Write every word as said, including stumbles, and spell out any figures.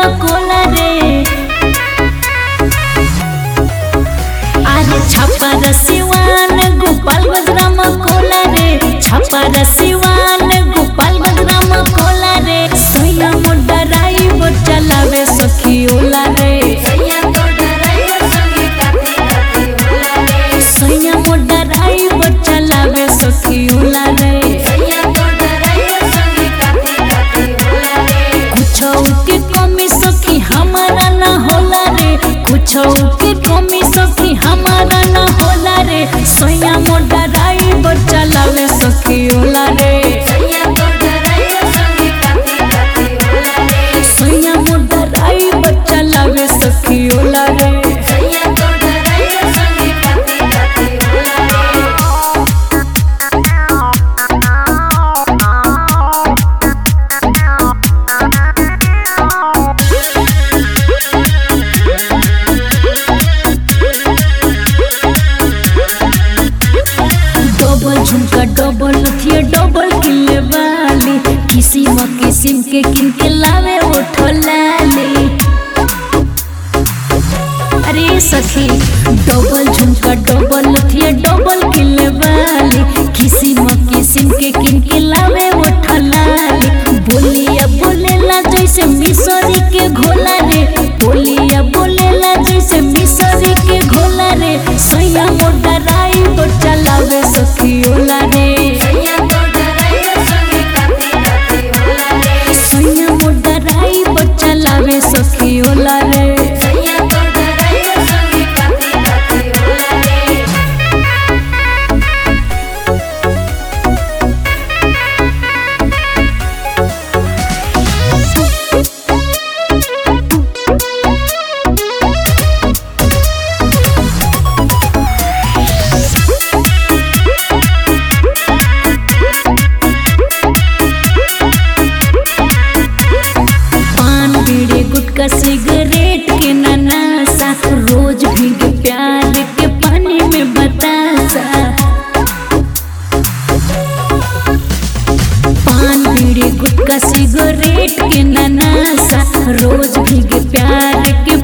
कोला रे। अरे छपर सिवान गोपालगंज राम कोला रे, छपर सिवान गोपालगंज राम कोला रे। सैया मोटा ड्राइवर चलावे सखी ओला रे, सैया मोटा ड्राइवर चलावे सखी ओला रे। के कमी सखी हमारा ना होला रे, कुछ के कमी सखी हमारा ना होला रे। सैया मोटा ड्राइवर चलावे सखी ओला रे, सैया मोटा ड्राइवर चलावे सखी ओला रे। झुमका डबल लुथिया डबल किले वाली, किसिम किसिम के किन के लावे ओठो लाली। अरे सखी डबल झुमका डबल लुथिया डबल किले वाली, किसिम किसिम के किन के लावे ओठो लाली। बोलिया बोलेला जैसे मिसरी के घोला रे, बोलिया बोलेला जैसे मिसरी के घोला रे। सैया मोटा ड्राइवर चलावे सखी ओला रे, सैया मोटा ड्राइवर चलावे सखी ओला रे। गुटका सिगरेट के ननासा, रोज भीगे प्यार के पानी में बतासा। पान बीड़ी गुटका सिगरेट के ननासा, रोज भीगे प्यार के